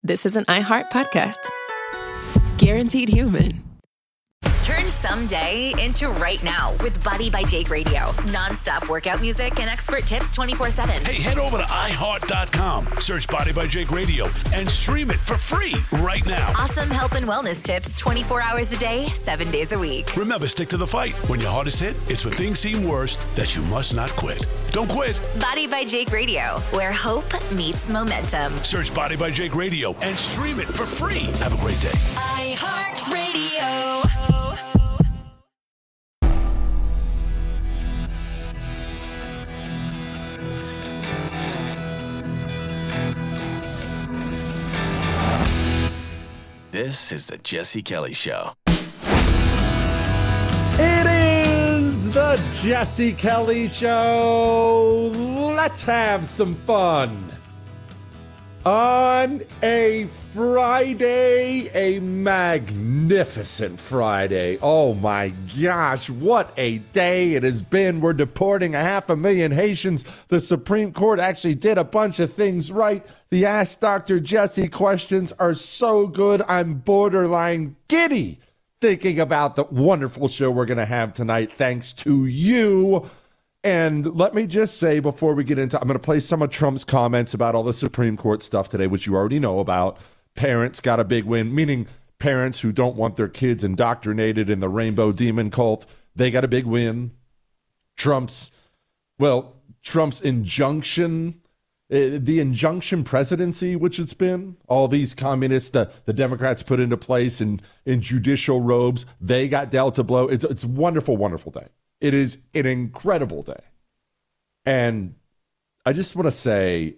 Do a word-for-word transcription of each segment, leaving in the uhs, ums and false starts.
this is an iHeart podcast. Guaranteed human. Turn someday into right now with Body by Jake Radio. Non-stop workout music and expert tips twenty-four seven. Hey, head over to i heart dot com, search Body by Jake Radio, and stream it for free right now. Awesome health and wellness tips twenty-four hours a day, seven days a week. Remember, stick to the fight. When your hardest hit, it's when things seem worst that you must not quit. Don't quit. Body by Jake Radio, where hope meets momentum. Search Body by Jake Radio and stream it for free. Have a great day. iHeart Radio. This is the Jesse Kelly Show. It is the Jesse Kelly Show. Let's have some fun. On a Friday, a magnificent Friday. Oh my gosh, what a day it has been. We're deporting a half a million Haitians. The Supreme Court actually did a bunch of things right. The Ask Doctor Jesse questions are so good, I'm borderline giddy thinking about the wonderful show we're going to have tonight, thanks to you. And let me just say before we get into, I'm going to play some of Trump's comments about all the Supreme Court stuff today, which you already know about. Parents got a big win, meaning parents who don't want their kids indoctrinated in the rainbow demon cult, they got a big win. Trump's, well, Trump's injunction, uh, the injunction presidency, which it's been, all these communists, the, the Democrats put into place in, in judicial robes, they got dealt a blow. It's, it's a wonderful, wonderful day. It is an incredible day. And I just want to say,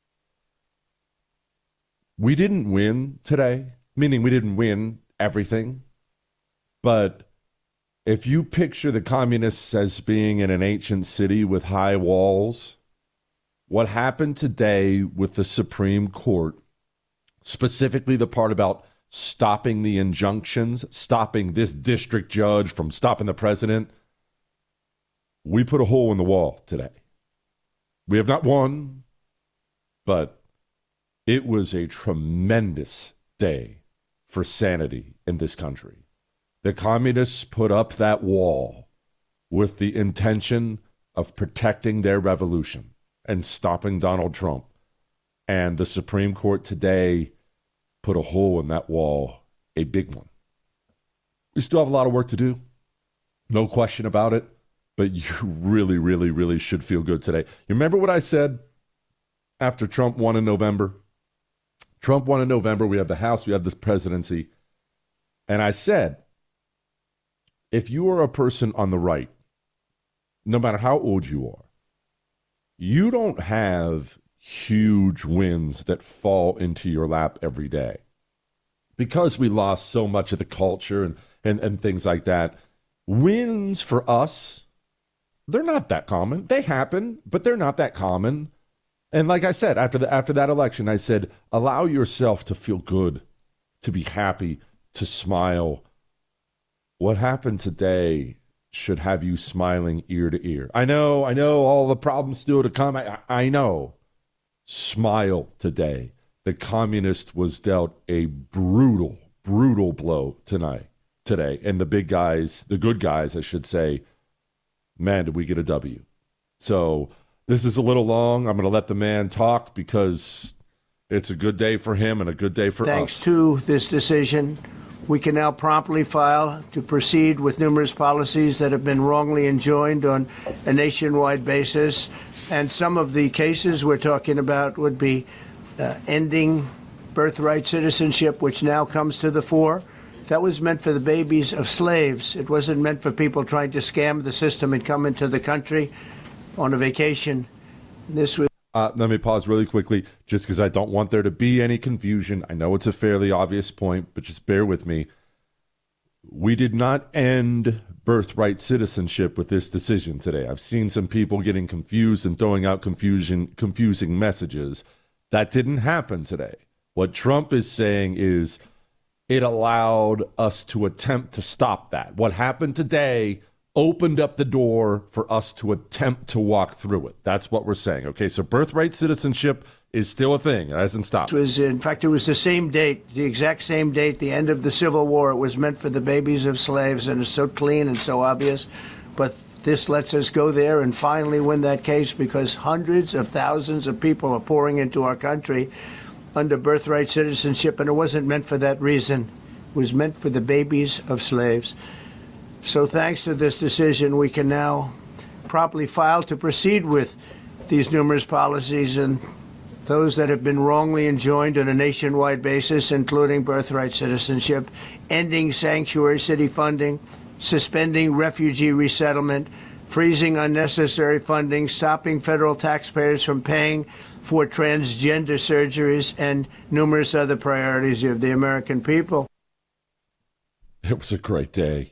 we didn't win today, meaning we didn't win everything. But if you picture the communists as being in an ancient city with high walls, what happened today with the Supreme Court, specifically the part about stopping the injunctions, stopping this district judge from stopping the president, we put a hole in the wall today. We have not won, but it was a tremendous day for sanity in this country. The communists put up that wall with the intention of protecting their revolution and stopping Donald Trump. And the Supreme Court today put a hole in that wall, a big one. We still have a lot of work to do, no question about it. But you really, really, really should feel good today. You remember what I said after Trump won in November? Trump won in November. We have the House. We have the presidency. And I said, if you are a person on the right, no matter how old you are, you don't have huge wins that fall into your lap every day. Because we lost so much of the culture and, and, and things like that, wins for us, they're not that common. They happen, but they're not that common. And like I said, after the after that election, I said, allow yourself to feel good, to be happy, to smile. What happened today should have you smiling ear to ear. I know, I know all the problems still to come. I, I know. Smile today. The communist was dealt a brutal, brutal blow tonight, today. And the big guys, the good guys, I should say, man, did we get a W. So this is a little long. I'm going to let the man talk because it's a good day for him and a good day for Thanks us. Thanks to this decision, we can now promptly file to proceed with numerous policies that have been wrongly enjoined on a nationwide basis. And some of the cases we're talking about would be uh, ending birthright citizenship, which now comes to the fore. That was meant for the babies of slaves. It wasn't meant for people trying to scam the system and come into the country on a vacation. This was. Uh, let me pause really quickly, just because I don't want there to be any confusion. I know it's a fairly obvious point, but just bear with me. We did not end birthright citizenship with this decision today. I've seen some people getting confused and throwing out confusion, confusing messages. That didn't happen today. What Trump is saying is, it allowed us to attempt to stop that. What happened today opened up the door for us to attempt to walk through it. That's what we're saying. Okay, so birthright citizenship is still a thing. It hasn't stopped. It was, in fact, it was the same date, the exact same date, the end of the Civil War. It was meant for the babies of slaves, and it's so clean and so obvious. But this lets us go there and finally win that case, because hundreds of thousands of people are pouring into our country under birthright citizenship, and it wasn't meant for that reason. It was meant for the babies of slaves. So thanks to this decision, we can now promptly file to proceed with these numerous policies and those that have been wrongly enjoined on a nationwide basis, including birthright citizenship, ending sanctuary city funding, suspending refugee resettlement, freezing unnecessary funding, stopping federal taxpayers from paying for transgender surgeries, and numerous other priorities of the American people. It was a great day.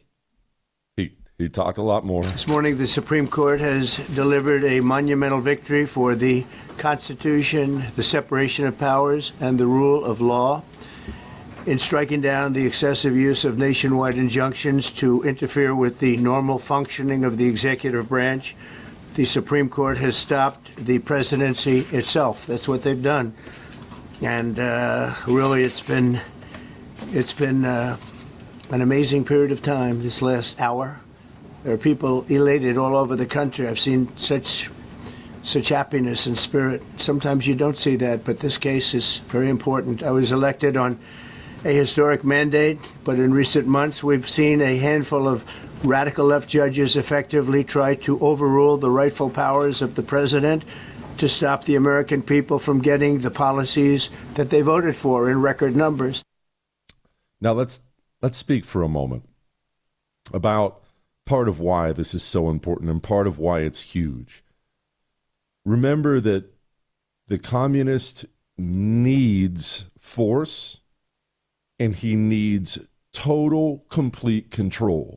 He he talked a lot more. This morning, the Supreme Court has delivered a monumental victory for the Constitution, the separation of powers, and the rule of law in striking down the excessive use of nationwide injunctions to interfere with the normal functioning of the executive branch. The Supreme Court has stopped the presidency itself. That's what they've done. And uh, really, it's been, it's been uh, an amazing period of time this last hour. There are people elated all over the country. I've seen such such happiness and spirit. Sometimes you don't see that, but this case is very important. I was elected on a historic mandate, but in recent months we've seen a handful of radical left judges effectively try to overrule the rightful powers of the president to stop the American people from getting the policies that they voted for in record numbers. Now let's let's speak for a moment about part of why this is so important and part of why it's huge. Remember that the communist needs force, and he needs total, complete control.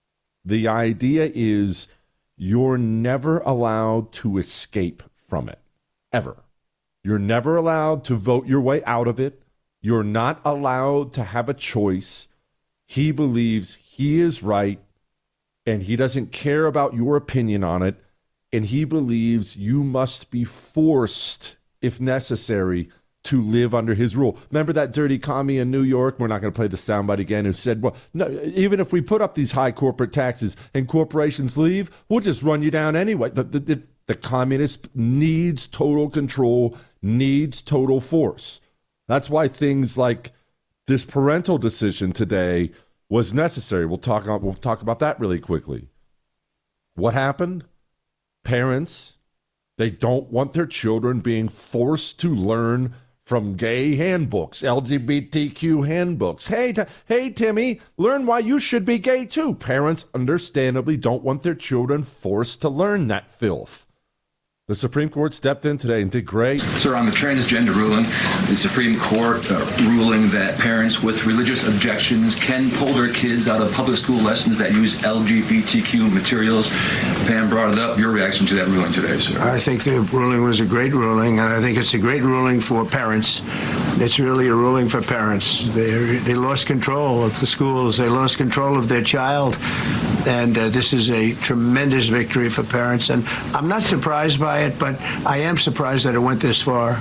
The idea is you're never allowed to escape from it, ever. You're never allowed to vote your way out of it. You're not allowed to have a choice. He believes he is right, and he doesn't care about your opinion on it, and he believes you must be forced, if necessary, to live under his rule. Remember that dirty commie in New York? We're not going to play the soundbite again, who said, well, no, even if we put up these high corporate taxes and corporations leave, we'll just run you down anyway. The, the, the, the communist needs total control, needs total force. That's why things like this parental decision today was necessary. We'll talk, we'll talk about that really quickly. What happened? Parents, they don't want their children being forced to learn from gay handbooks, L G B T Q handbooks. Hey, t- hey, Timmy, learn why you should be gay too. Parents understandably don't want their children forced to learn that filth. The Supreme Court stepped in today and did great. Sir, on the transgender ruling, the Supreme Court uh, ruling that parents with religious objections can pull their kids out of public school lessons that use L G B T Q materials. Pam brought it up. Your reaction to that ruling today, sir? I think the ruling was a great ruling, and I think it's a great ruling for parents. It's really a ruling for parents. They, they lost control of the schools. They lost control of their child. And uh, this is a tremendous victory for parents. And I'm not surprised by it, but I am surprised that it went this far.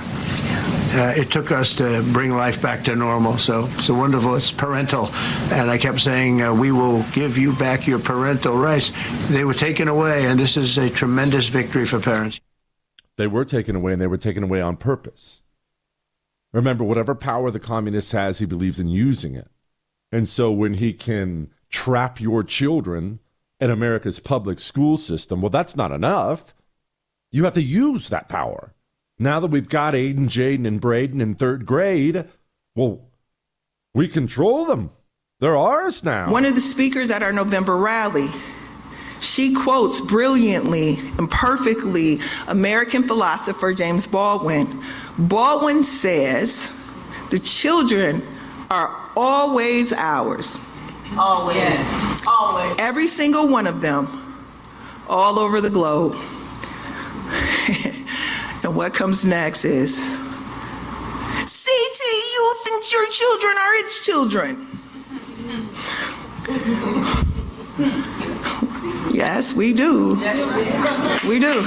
Uh, it took us to bring life back to normal. So it's wonderful. It's parental. And I kept saying, uh, we will give you back your parental rights. They were taken away, and this is a tremendous victory for parents. They were taken away, and they were taken away on purpose. Remember, whatever power the communist has, he believes in using it. And so when he can trap your children in America's public school system, well, that's not enough. You have to use that power. Now that we've got Aiden, Jaden, and Braden in third grade, well, we control them. They're ours now. One of the speakers at our November rally, she quotes brilliantly and perfectly American philosopher James Baldwin. Baldwin says, the children are always ours. Always. Yes. Always. Every single one of them, all over the globe. And what comes next is, C T, you think your children are its children. Yes, we do. We do.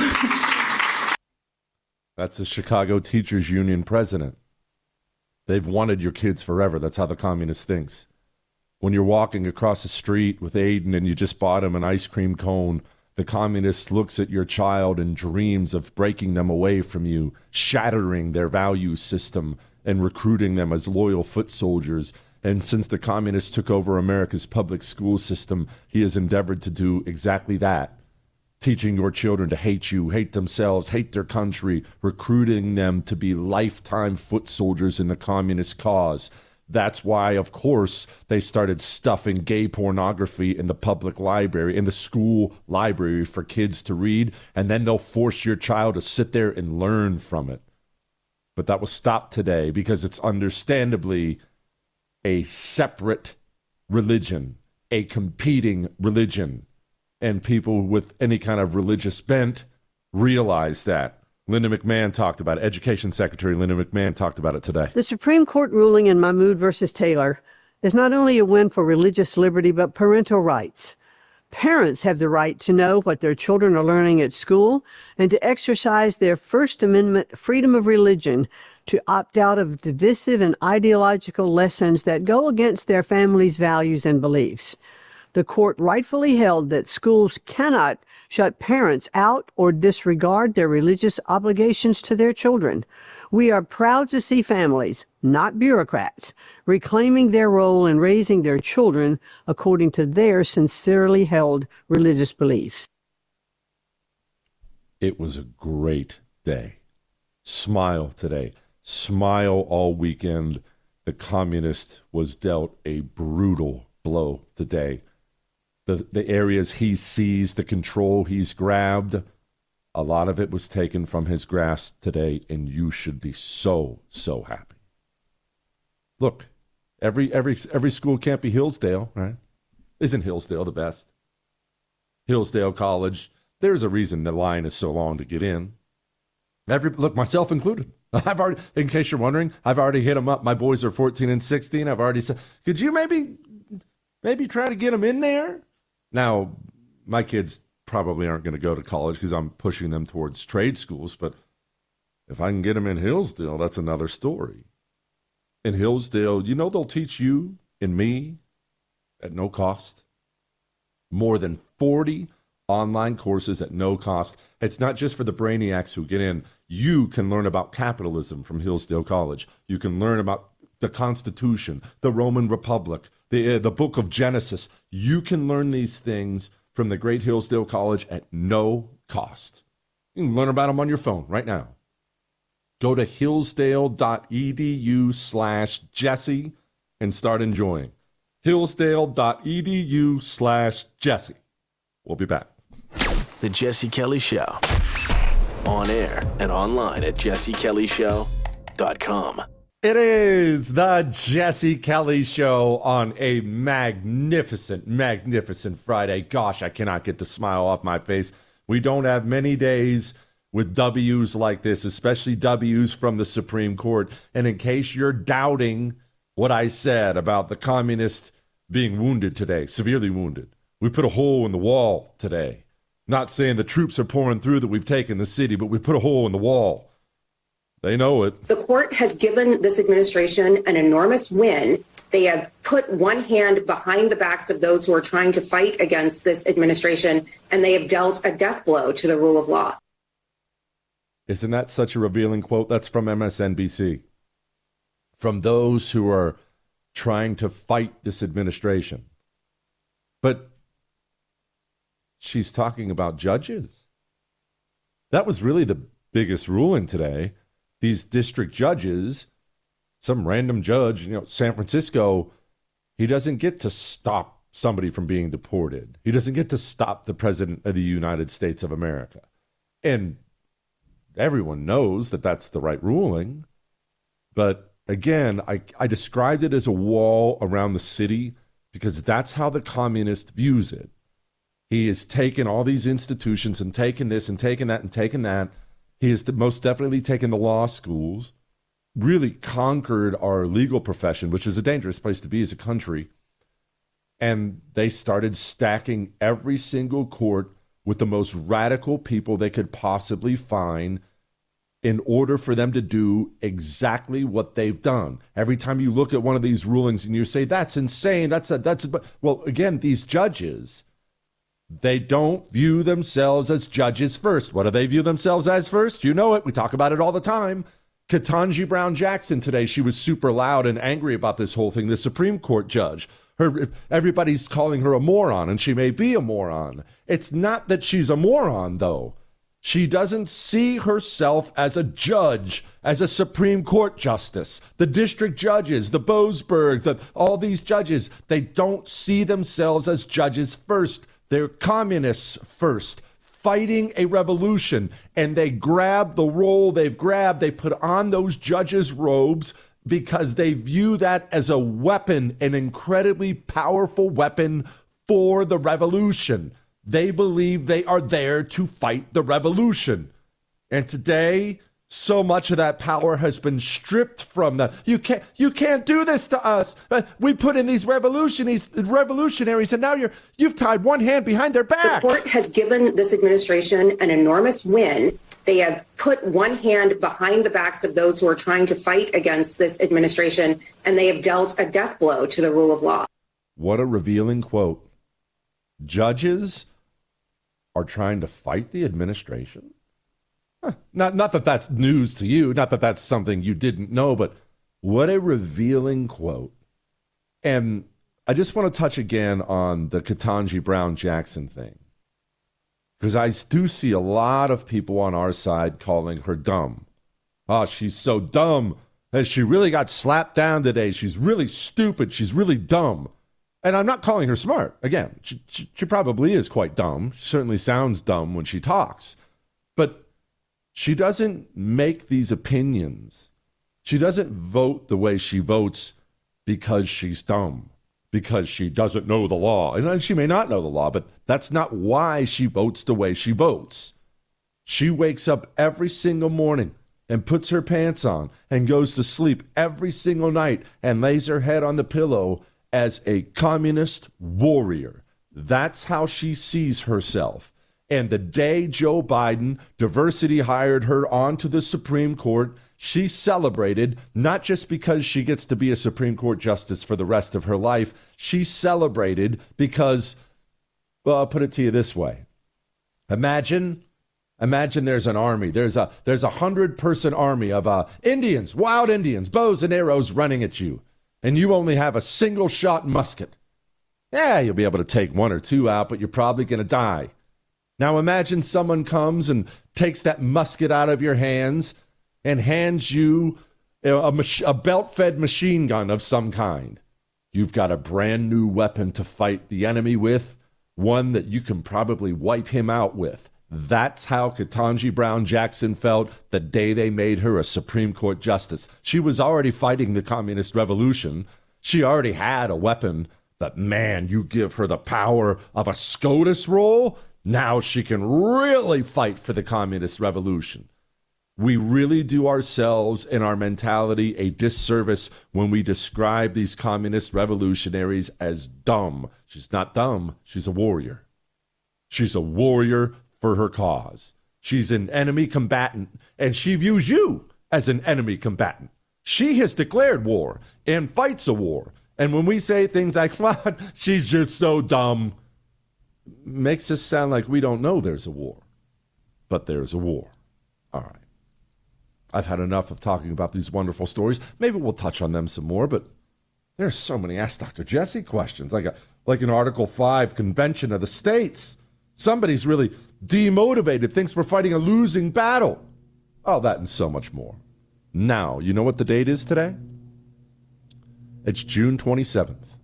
That's the Chicago Teachers Union president. They've wanted your kids forever. That's how the communist thinks. When you're walking across the street with Aiden and you just bought him an ice cream cone, the communist looks at your child and dreams of breaking them away from you, shattering their value system and recruiting them as loyal foot soldiers. And since the communists took over America's public school system, he has endeavored to do exactly that. Teaching your children to hate you, hate themselves, hate their country, recruiting them to be lifetime foot soldiers in the communist cause. That's why, of course, they started stuffing gay pornography in the public library, in the school library for kids to read, and then they'll force your child to sit there and learn from it. But that was stopped today because it's understandably a separate religion, a competing religion. And people with any kind of religious bent realize that. Linda McMahon talked about it. Education Secretary Linda McMahon talked about it today. The Supreme Court ruling in Mahmoud versus Taylor is not only a win for religious liberty, but parental rights. Parents have the right to know what their children are learning at school and to exercise their First Amendment freedom of religion to opt out of divisive and ideological lessons that go against their family's values and beliefs. The court rightfully held that schools cannot shut parents out or disregard their religious obligations to their children. We are proud to see families, not bureaucrats, reclaiming their role in raising their children according to their sincerely held religious beliefs. It was a great day. Smile today. Smile all weekend. The communist was dealt a brutal blow today. The, the areas he seized, the control he's grabbed, a lot of it was taken from his grasp today, and you should be so, so happy. Look, every every every school can't be Hillsdale, right? Isn't Hillsdale the best? Hillsdale College, there's a reason the line is so long to get in. Every look, myself included. I've already, in case you're wondering, I've already hit them up. My boys are fourteen and sixteen. I've already said, could you maybe, maybe try to get them in there? Now, my kids probably aren't going to go to college because I'm pushing them towards trade schools, but if I can get them in Hillsdale, that's another story. In Hillsdale, you know they'll teach you and me at no cost. More than forty online courses at no cost. It's not just for the brainiacs who get in. You can learn about capitalism from Hillsdale College. You can learn about the Constitution, the Roman Republic, the uh, the Book of Genesis. You can learn these things from the great Hillsdale College at no cost. You can learn about them on your phone right now. Go to hillsdale.edu slash Jesse and start enjoying. Hillsdale.edu slash Jesse. We'll be back. The Jesse Kelly Show. On air and online at jesse kelly show dot com. It is the Jesse Kelly Show on a magnificent, magnificent Friday. Gosh, I cannot get the smile off my face. We don't have many days with W's like this, especially W's from the Supreme Court. And in case you're doubting what I said about the communists being wounded today, severely wounded, we put a hole in the wall today. Not saying the troops are pouring through that we've taken the city, but we put a hole in the wall. They know it. The court has given this administration an enormous win. They have put one hand behind the backs of those who are trying to fight against this administration, and they have dealt a death blow to the rule of law. Isn't that such a revealing quote? That's from M S N B C. From those who are trying to fight this administration. But she's talking about judges. That was really the biggest ruling today. These district judges, some random judge, you know, San Francisco, he doesn't get to stop somebody from being deported. He doesn't get to stop the president of the United States of America. And everyone knows that that's the right ruling. But again, I, I described it as a wall around the city because that's how the communist views it. He has taken all these institutions and taken this and taken that and taken that. He has most definitely taken the law schools, really conquered our legal profession, which is a dangerous place to be as a country. And they started stacking every single court with the most radical people they could possibly find in order for them to do exactly what they've done. Every time you look at one of these rulings and you say, that's insane, that's a, that's a, well, again, these judges, they don't view themselves as judges first. What do they view themselves as first? You know it. We talk about it all the time. Ketanji Brown Jackson today, she was super loud and angry about this whole thing. The Supreme Court judge, her, everybody's calling her a moron, and she may be a moron. It's not that she's a moron, though. She doesn't see herself as a judge, as a Supreme Court justice. The district judges, the Boasberg, the, all these judges, they don't see themselves as judges first. They're communists first, fighting a revolution. And they grab the role they've grabbed. They put on those judges' robes because they view that as a weapon, an incredibly powerful weapon for the revolution. They believe they are there to fight the revolution. And today, so much of that power has been stripped from them. You can't, you can't do this to us. We put in these revolutionaries, revolutionaries, and now you're, you've tied one hand behind their back. The court has given this administration an enormous win. They have put one hand behind the backs of those who are trying to fight against this administration, and they have dealt a death blow to the rule of law. What a revealing quote. Judges are trying to fight the administration? Huh. Not, not that that's news to you, not that that's something you didn't know, but what a revealing quote. And I just want to touch again on the Ketanji Brown Jackson thing, because I do see a lot of people on our side calling her dumb. Oh, she's so dumb. And she really got slapped down today. She's really stupid. She's really dumb. And I'm not calling her smart. Again, she, she, she probably is quite dumb. She certainly sounds dumb when she talks. But she doesn't make these opinions. She doesn't vote the way she votes because she's dumb, because she doesn't know the law. And she may not know the law, but that's not why she votes the way she votes. She wakes up every single morning and puts her pants on and goes to sleep every single night and lays her head on the pillow as a communist warrior. That's how she sees herself. And the day Joe Biden, diversity, hired her onto the Supreme Court, she celebrated, not just because she gets to be a Supreme Court justice for the rest of her life. She celebrated because, well, I'll put it to you this way. Imagine, imagine there's an army. There's a there's a hundred-person army of uh, Indians, wild Indians, bows and arrows running at you. And you only have a single shot musket. Yeah, you'll be able to take one or two out, but you're probably going to die. Now imagine someone comes and takes that musket out of your hands and hands you a, mach- a belt-fed machine gun of some kind. You've got a brand new weapon to fight the enemy with, one that you can probably wipe him out with. That's how Ketanji Brown Jackson felt the day they made her a Supreme Court justice. She was already fighting the communist revolution. She already had a weapon, but man, you give her the power of a SCOTUS roll, now she can really fight for the communist revolution. We really do ourselves and our mentality a disservice when we describe these communist revolutionaries as dumb. She's not dumb, she's a warrior. She's a warrior for her cause. She's an enemy combatant, and she views you as an enemy combatant. She has declared war and fights a war. And when we say things like, well, she's just so dumb, makes us sound like we don't know there's a war. But there's a war. All right. I've had enough of talking about these wonderful stories. Maybe we'll touch on them some more, but there's so many Ask Doctor Jesse questions, like a like an Article five convention of the states. Somebody's really demotivated, thinks we're fighting a losing battle. All that and so much more. Now, you know what the date is today? It's June twenty-seventh.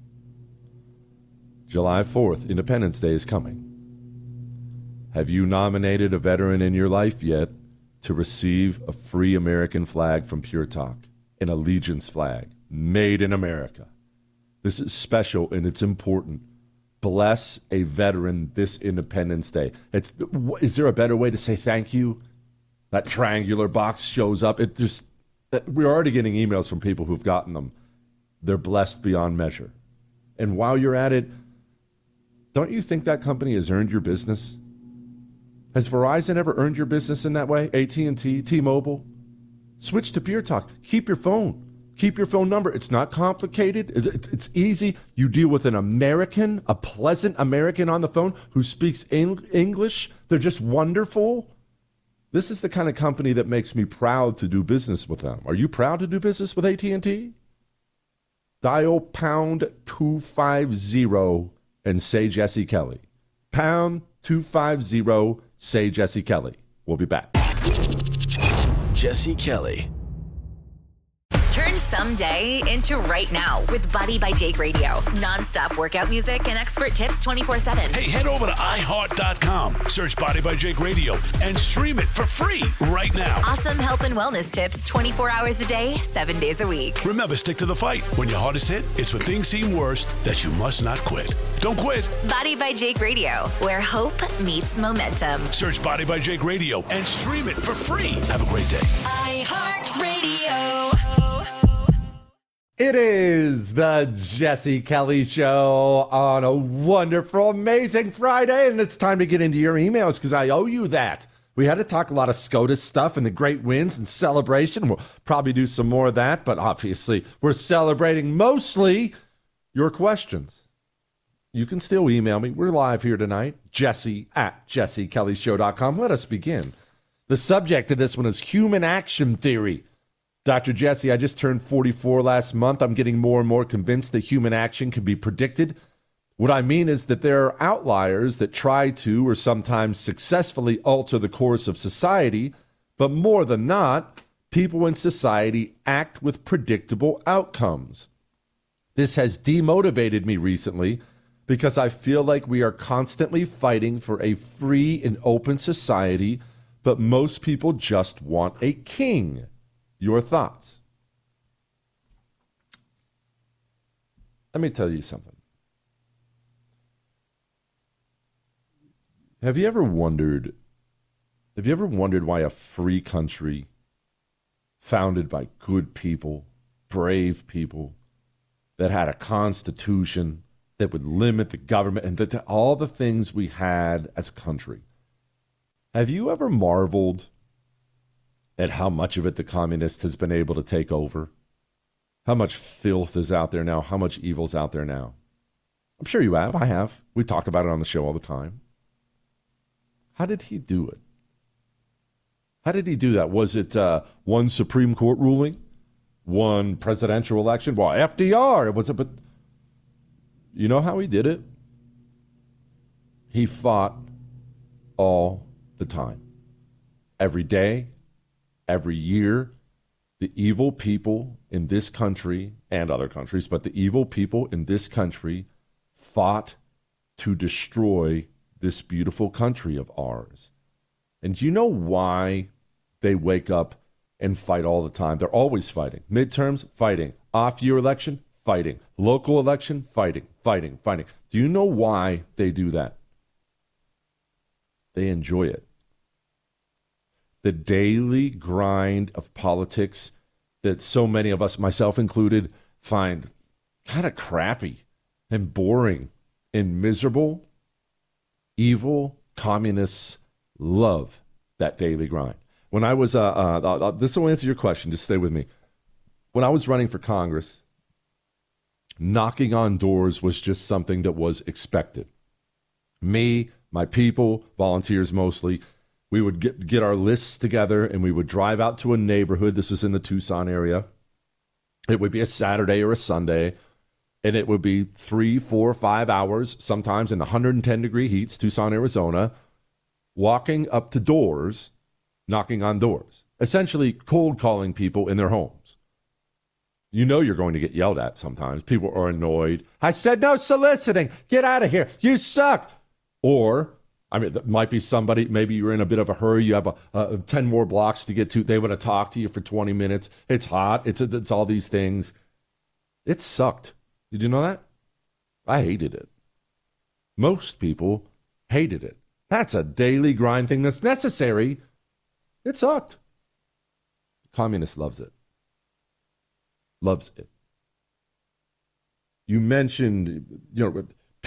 July fourth, Independence Day is coming. Have you nominated a veteran in your life yet to receive a free American flag from Pure Talk? An allegiance flag made in America. This is special and it's important. Bless a veteran this Independence Day. It's, is there a better way to say thank you? That triangular box shows up. It just, we're already getting emails from people who've gotten them. They're blessed beyond measure. And while you're at it, Don't you think that company has earned your business? Has Verizon ever earned your business in that way? A T and T, T-Mobile? Switch to Pure Talk. Keep your phone. Keep your phone number. It's not complicated. It's easy. You deal with an American, a pleasant American on the phone who speaks English. They're just wonderful. This is the kind of company that makes me proud to do business with them. Are you proud to do business with A T and T? Dial pound two five zero and say Jesse Kelly. Pound two five zero, say Jesse Kelly. We'll be back. Jesse Kelly. Turn someday into right now with Body by Jake Radio. Non-stop workout music and expert tips twenty-four seven. Hey, head over to i heart dot com, search Body by Jake Radio, and stream it for free right now. Awesome health and wellness tips twenty-four hours a day, seven days a week. Remember, stick to the fight. When your hardest hit, it's when things seem worst that you must not quit. Don't quit. Body by Jake Radio, where hope meets momentum. Search Body by Jake Radio and stream it for free. Have a great day. iHeartRadio. It is the Jesse Kelly Show on a wonderful, amazing Friday, and it's time to get into your emails because I owe you that. We had to talk a lot of SCOTUS stuff and the great wins and celebration. We'll probably do some more of that, but obviously we're celebrating mostly your questions. You can still email me. We're live here tonight, Jesse at jesse kelly show dot com. Let us begin. The subject of this one is human action theory. Doctor Jesse, I just turned forty-four last month. I'm getting more and more convinced that human action can be predicted. What I mean is that there are outliers that try to or sometimes successfully alter the course of society, but more than not, people in society act with predictable outcomes. This has demotivated me recently because I feel like we are constantly fighting for a free and open society, but most people just want a king. Your thoughts? Let me tell you something. Have you ever wondered, have you ever wondered why a free country founded by good people, brave people, that had a constitution that would limit the government and the, all the things we had as a country, have you ever marveled at how much of it the communist has been able to take over? How much filth is out there now? How much evil's out there now? I'm sure you have. I have. We talked about it on the show all the time. How did he do it? How did he do that? Was it uh, one Supreme Court ruling? One presidential election? Well, F D R. Was it, but you know how he did it? He fought all the time. Every day. Every year, the evil people in this country and other countries, but the evil people in this country fought to destroy this beautiful country of ours. And do you know why they wake up and fight all the time? They're always fighting. Midterms, fighting. Off-year election, fighting. Local election, fighting, fighting, fighting. Do you know why they do that? They enjoy it. The daily grind of politics that so many of us, myself included, find kind of crappy and boring and miserable. Evil communists love that daily grind. When I was, uh, uh, uh, this will answer your question, just stay with me. When I was running for Congress, knocking on doors was just something that was expected. Me, my people, volunteers mostly, we would get get our lists together and we would drive out to a neighborhood. This was in the Tucson area. It would be a Saturday or a Sunday, and it would be three, four, five hours, sometimes in the one hundred ten degree heats, Tucson, Arizona, walking up to doors, knocking on doors, essentially cold calling people in their homes. You know you're going to get yelled at sometimes. People are annoyed. I said no soliciting. Get out of here. You suck. Or I mean, that might be somebody, maybe you're in a bit of a hurry. You have a, a ten more blocks to get to. They want to talk to you for twenty minutes. It's hot. It's, it's all these things. It sucked. Did you know that? I hated it. Most people hated it. That's a daily grind thing that's necessary. It sucked. Communist loves it. Loves it. You mentioned, you know,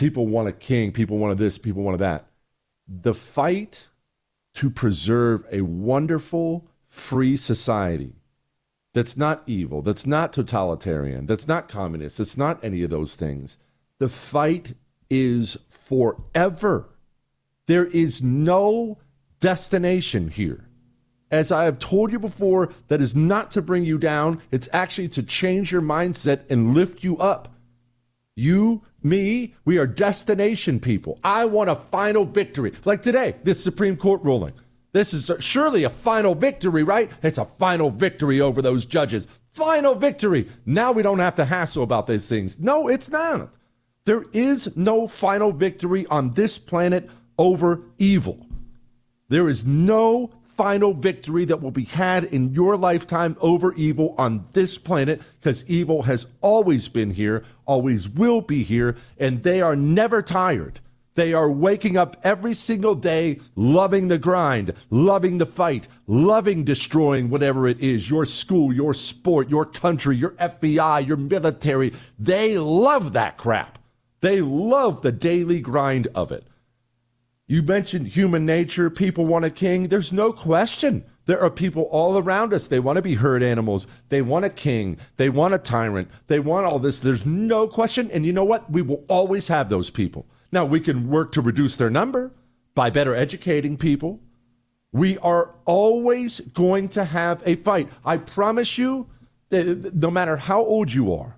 people want a king, people want this, people want that. The fight to preserve a wonderful, free society that's not evil, that's not totalitarian, that's not communist, that's not any of those things. The fight is forever. There is no destination here. As I have told you before, that is not to bring you down. It's actually to change your mindset and lift you up. You, me, we are destination people. I want a final victory. Like today, this Supreme Court ruling. This is surely a final victory, right? It's a final victory over those judges. Final victory. Now we don't have to hassle about these things. No, it's not. There is no final victory on this planet over evil. There is no final victory that will be had in your lifetime over evil on this planet, because evil has always been here, always will be here, and they are never tired. They are waking up every single day, loving the grind, loving the fight, loving destroying whatever it is, your school, your sport, your country, your F B I, your military. They love that crap. They love the daily grind of it. You mentioned human nature. People want a king. There's no question. There are people all around us. They want to be herd animals. They want a king. They want a tyrant. They want all this. There's no question. And you know what? We will always have those people. Now, we can work to reduce their number by better educating people. We are always going to have a fight. I promise you, no matter how old you are,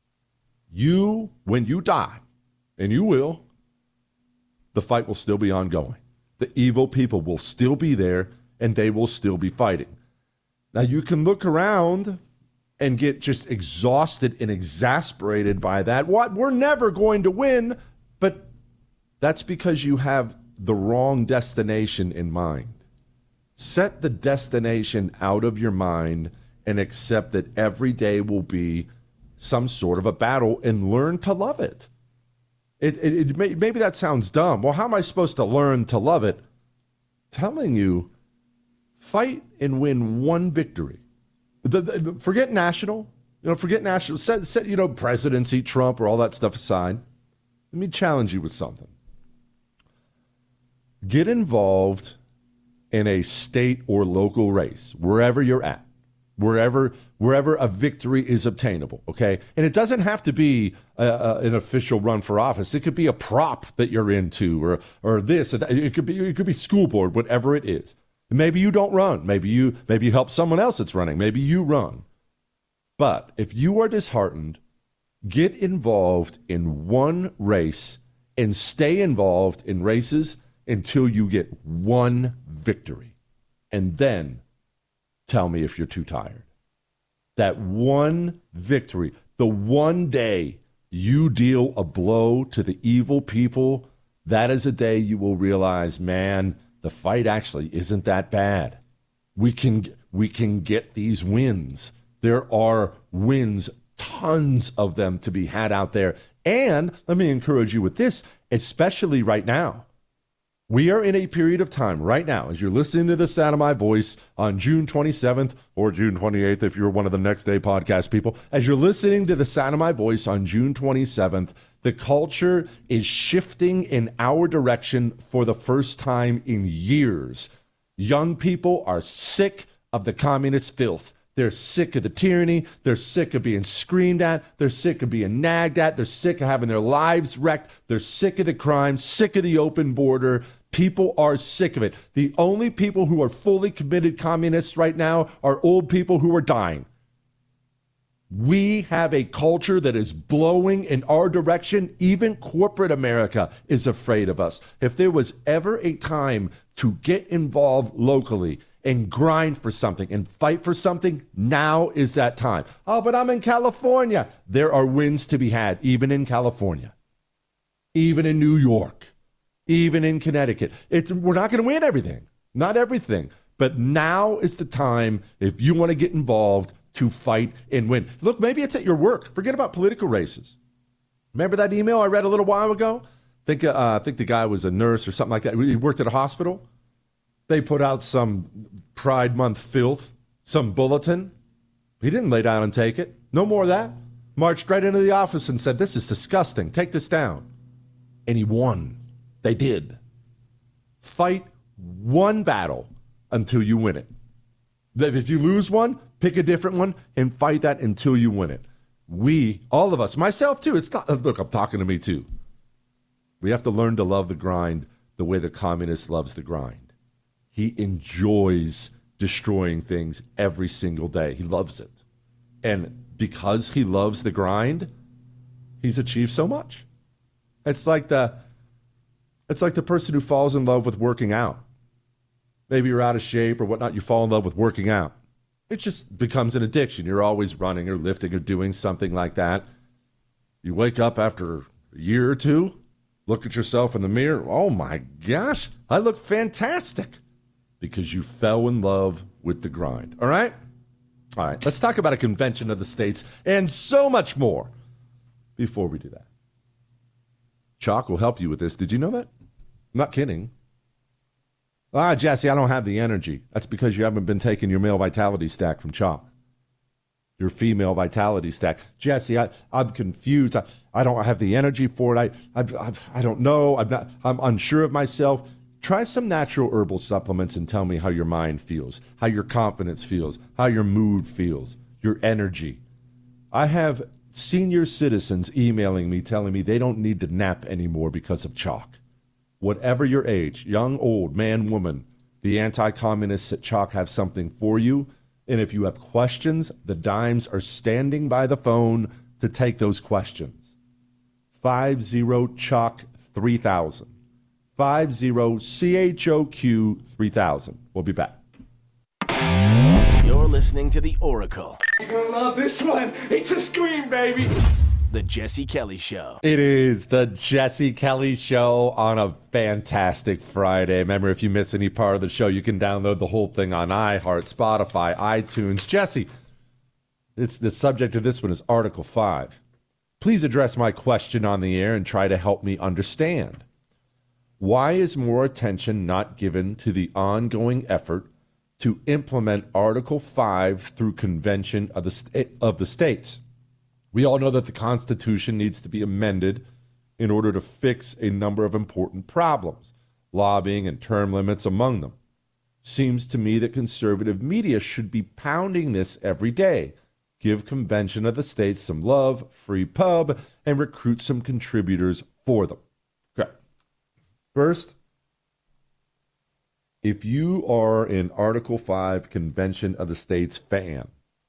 you, when you die, and you will, the fight will still be ongoing. The evil people will still be there, and they will still be fighting. Now, you can look around and get just exhausted and exasperated by that. What? We're never going to win, but that's because you have the wrong destination in mind. Set the destination out of your mind and accept that every day will be some sort of a battle and learn to love it. It, it, it may, maybe that sounds dumb. Well, how am I supposed to learn to love it? Telling you, fight and win one victory. The, the, forget national. You know, forget national. Set, set, you know, presidency, Trump, or all that stuff aside. Let me challenge you with something. Get involved in a state or local race, wherever you're at, wherever wherever a victory is obtainable, okay? And it doesn't have to be a, a, an official run for office. It could be a prop that you're into, or or this. It could be it could be school board, whatever it is. Maybe you don't run. Maybe you maybe you help someone else that's running. Maybe you run. But if you are disheartened, get involved in one race and stay involved in races until you get one victory. And then tell me if you're too tired. That one victory, the one day you deal a blow to the evil people, that is a day you will realize, man, the fight actually isn't that bad. We can we can get these wins. There are wins, tons of them to be had out there. And let me encourage you with this, especially right now. We are in a period of time right now, as you're listening to the sound of my voice on June twenty-seventh or June twenty-eighth, if you're one of the next day podcast people, as you're listening to the sound of my voice on June twenty-seventh, the culture is shifting in our direction for the first time in years. Young people are sick of the communist filth. They're sick of the tyranny. They're sick of being screamed at. They're sick of being nagged at. They're sick of having their lives wrecked. They're sick of the crime, sick of the open border. People are sick of it. The only people who are fully committed communists right now are old people who are dying. We have a culture that is blowing in our direction. Even corporate America is afraid of us. If there was ever a time to get involved locally and grind for something and fight for something, now is that time. Oh, but I'm in California. There are wins to be had, even in California, even in New York, even in Connecticut. It's, we're not going to win everything, not everything. But now is the time, if you want to get involved, to fight and win. Look, maybe it's at your work. Forget about political races. Remember that email I read a little while ago? I think, uh, I think the guy was a nurse or something like that. He worked at a hospital. They put out some Pride Month filth, some bulletin. He didn't lay down and take it. No more of that. Marched right into the office and said, "This is disgusting. Take this down." And he won. They did. Fight one battle until you win it. If you lose one, pick a different one and fight that until you win it. We, all of us, myself too, it's not, look, I'm talking to me too. We have to learn to love the grind the way the communist loves the grind. He enjoys destroying things every single day. He loves it. And because he loves the grind, he's achieved so much. It's like the it's like the person who falls in love with working out. Maybe you're out of shape or whatnot, you fall in love with working out. It just becomes an addiction. You're always running or lifting or doing something like that. You wake up after a year or two, look at yourself in the mirror. Oh my gosh, I look fantastic. Because you fell in love with the grind. All right? All right, let's talk about a convention of the states and so much more before we do that. Chalk will help you with this. Did you know that? I'm not kidding. Ah, Jesse, I don't have the energy. That's because you haven't been taking your male vitality stack from Chalk. Your female vitality stack. Jesse, I, I'm confused. I, I don't have the energy for it. I, I, I, I don't know. I'm, not, I'm unsure of myself. Try some natural herbal supplements and tell me how your mind feels, how your confidence feels, how your mood feels, your energy. I have senior citizens emailing me telling me they don't need to nap anymore because of Chalk. Whatever your age, young, old, man, woman, the anti-communists at Chalk have something for you. And if you have questions, the dimes are standing by the phone to take those questions. five zero chalk three thousand. five zero C H O Q three thousand. We'll be back. You're listening to The Oracle. You're going to love this one. It's a scream, baby. The Jesse Kelly Show. It is the Jesse Kelly Show on a fantastic Friday. Remember, if you miss any part of the show, you can download the whole thing on iHeart, Spotify, iTunes. Jesse, it's the subject of this one is Article five. Please address my question on the air and try to help me understand. Why is more attention not given to the ongoing effort to implement Article five through Convention of the, sta- of the States? We all know that the Constitution needs to be amended in order to fix a number of important problems, lobbying and term limits among them. Seems to me that conservative media should be pounding this every day. Give Convention of the States some love, free pub, and recruit some contributors for them. Okay. First, if you are an Article five Convention of the States fan,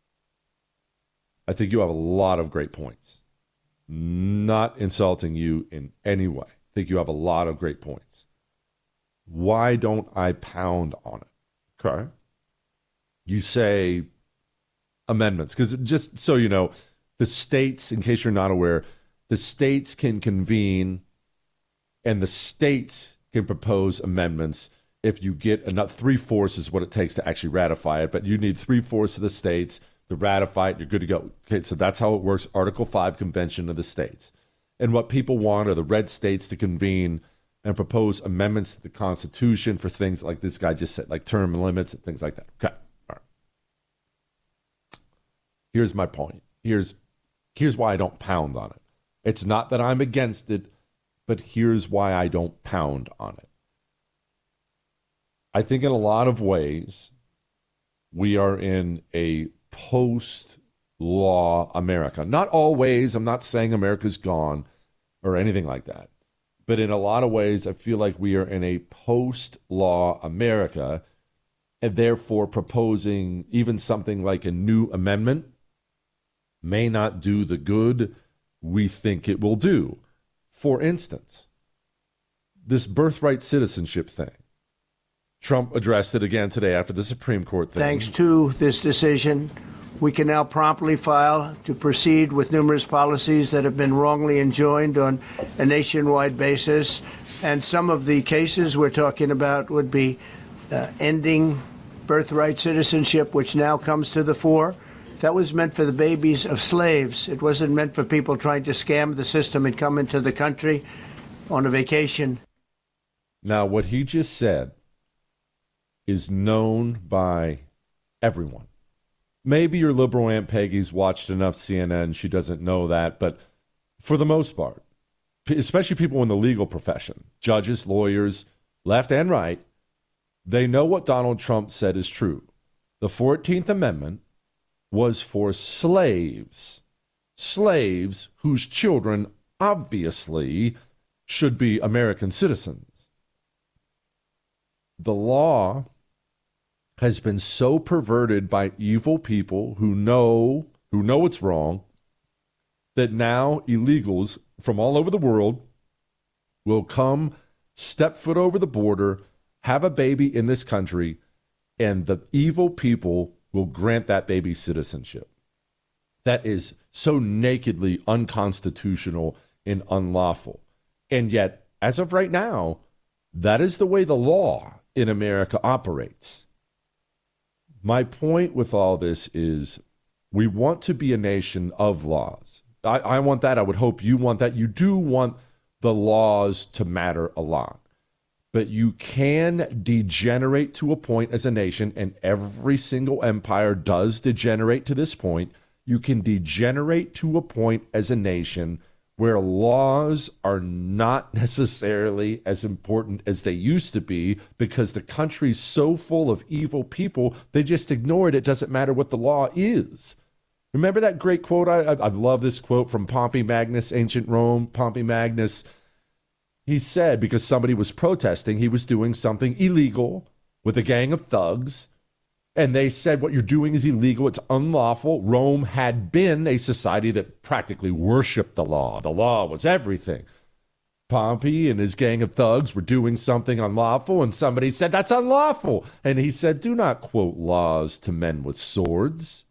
I think you have a lot of great points. Not insulting you in any way. I think you have a lot of great points. Why don't I pound on it? Okay. You say amendments, because just so you know, the states, in case you're not aware, the states can convene and the states can propose amendments if you get enough. Three-fourths is what it takes to actually ratify it, but you need three-fourths of the states to ratify it. You're good to go. Okay, so that's how it works. Article five Convention of the States. And what people want are the red states to convene and propose amendments to the Constitution for things like this guy just said, like term limits and things like that. Okay, all right. Here's my point. Here's, here's why I don't pound on it. It's not that I'm against it, but here's why I don't pound on it. I think in a lot of ways, we are in a post-law America. Not always. I'm not saying America's gone or anything like that. But in a lot of ways, I feel like we are in a post-law America, and therefore proposing even something like a new amendment may not do the good we think it will do. For instance, this birthright citizenship thing. Trump addressed it again today after the Supreme Court thing. Thanks to this decision, we can now promptly file to proceed with numerous policies that have been wrongly enjoined on a nationwide basis. And some of the cases we're talking about would be uh, ending birthright citizenship, which now comes to the fore. That was meant for the babies of slaves. It wasn't meant for people trying to scam the system and come into the country on a vacation. Now, what he just said is known by everyone. Maybe your liberal Aunt Peggy's watched enough C N N, she doesn't know that, but for the most part, especially people in the legal profession, judges, lawyers, left and right, they know what Donald Trump said is true. The fourteenth Amendment was for slaves, slaves whose children obviously should be American citizens. The law has been so perverted by evil people who know who know it's wrong that now illegals from all over the world will come, step foot over the border, have a baby in this country, and the evil people will grant that baby citizenship. That is so nakedly unconstitutional and unlawful. And yet, as of right now, that is the way the law in America operates. My point with all this is we want to be a nation of laws. I, I want that. I would hope you want that. You do want the laws to matter a lot. But you can degenerate to a point as a nation, and every single empire does degenerate to this point. You can degenerate to a point as a nation where laws are not necessarily as important as they used to be because the country's so full of evil people, they just ignore it. It doesn't matter what the law is. Remember that great quote? I, I, I love this quote from Pompey Magnus, ancient Rome. Pompey Magnus, he said, because somebody was protesting, he was doing something illegal with a gang of thugs. And they said, what you're doing is illegal. It's unlawful. Rome had been a society that practically worshiped the law. The law was everything. Pompey and his gang of thugs were doing something unlawful, and somebody said, that's unlawful. And he said, do not quote laws to men with swords.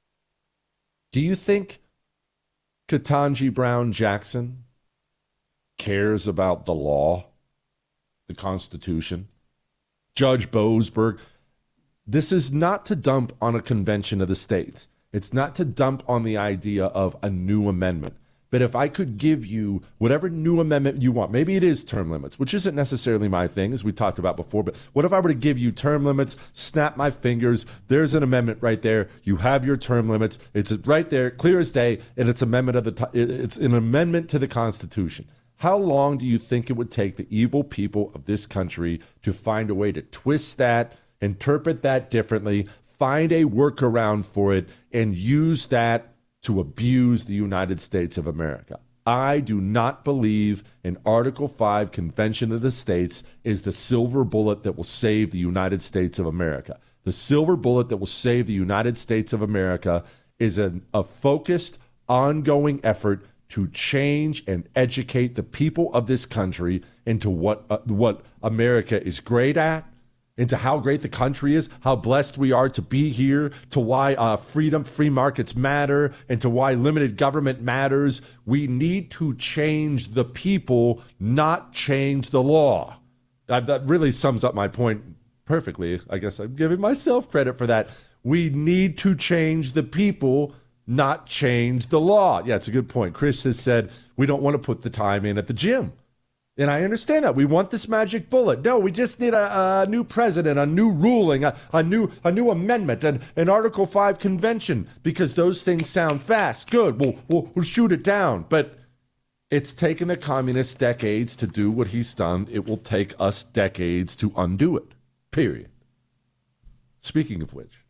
Do you think Ketanji Brown Jackson cares about the law, the Constitution? Judge Boasberg? This is not to dump on a convention of the states. It's not to dump on the idea of a new amendment. But if I could give you whatever new amendment you want, maybe it is term limits, which isn't necessarily my thing, as we talked about before, but what if I were to give you term limits, snap my fingers, there's an amendment right there, you have your term limits, it's right there, clear as day, and it's amendment of the it's an amendment to the Constitution. How long do you think it would take the evil people of this country to find a way to twist that, interpret that differently, find a workaround for it, and use that to abuse the United States of America? I do not believe an Article five Convention of the States is the silver bullet that will save the United States of America. The silver bullet that will save the United States of America is a, a focused, ongoing effort to change and educate the people of this country into what uh, what America is great at, into how great the country is, how blessed we are to be here, to why uh, freedom, free markets matter, and to why limited government matters. We need to change the people, not change the law. Uh, that really sums up my point perfectly. I guess I'm giving myself credit for that. We need to change the people, not change the law. Yeah, it's a good point. Chris has said we don't want to put the time in at the gym. And I understand that. We want this magic bullet. No, we just need a, a new president, a new ruling, a, a new a new amendment, and an Article five convention, because those things sound fast. Good, we'll, we'll, we'll shoot it down. But it's taken the communists decades to do what he's done. It will take us decades to undo it, period. Speaking of which,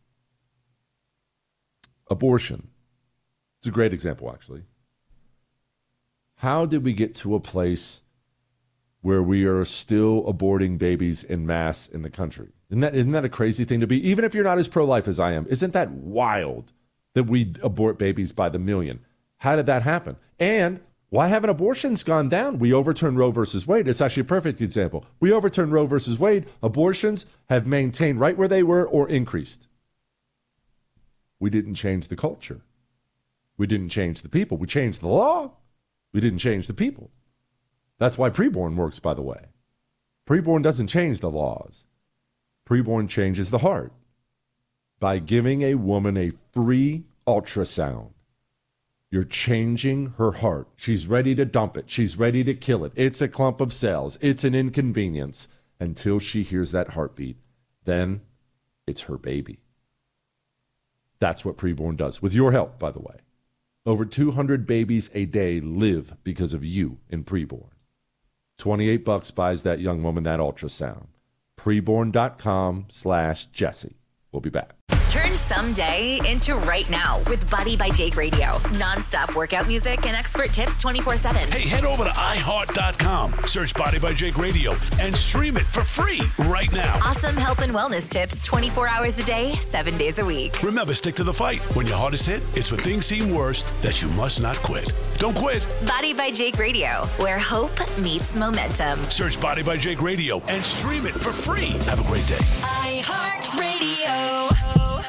abortion. It's a great example, actually. How did we get to a place where we are still aborting babies en masse in the country? Isn't that, isn't that a crazy thing to be? Even if you're not as pro-life as I am, isn't that wild that we abort babies by the million? How did that happen? And why haven't abortions gone down? We overturned Roe versus Wade. It's actually a perfect example. We overturned Roe versus Wade. Abortions have maintained right where they were or increased. We didn't change the culture. We didn't change the people. We changed the law. We didn't change the people. That's why preborn works, by the way. Preborn doesn't change the laws. Preborn changes the heart. By giving a woman a free ultrasound, you're changing her heart. She's ready to dump it. She's ready to kill it. It's a clump of cells. It's an inconvenience until she hears that heartbeat. Then it's her baby. That's what preborn does, with your help, by the way. Over two hundred babies a day live because of you in preborn. twenty-eight bucks buys that young woman that ultrasound. Preborn.com slash Jesse. We'll be back. Turn someday into right now with Body by Jake Radio. Non-stop workout music and expert tips twenty-four seven. Hey, head over to i heart dot com, search Body by Jake Radio, and stream it for free right now. Awesome health and wellness tips twenty-four hours a day, seven days a week. Remember, stick to the fight. When your heart is hit, it's when things seem worst that you must not quit. Don't quit. Body by Jake Radio, where hope meets momentum. Search Body by Jake Radio and stream it for free. Have a great day. iHeartRadio.